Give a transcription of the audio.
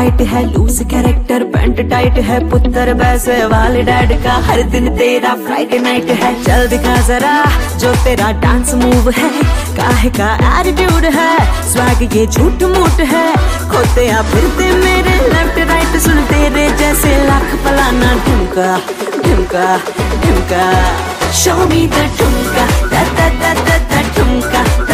White है, loose character pant tight है, पुत्र वैसे वाले डैड का, हर दिन तेरा फ्राइडे नाइट है। चल दिखा जरा जो तेरा डांस मूव है, काहे का एटीट्यूड है, स्वैग ये झूठ मूठ है, खोते आ फिरते मेरे लेफ्ट राइट, सुन तेरे जैसे लाख फलाना ढुमका ढुमका ढुमका। शो मी द ठुमका दा दा दा दा दा ठुमका।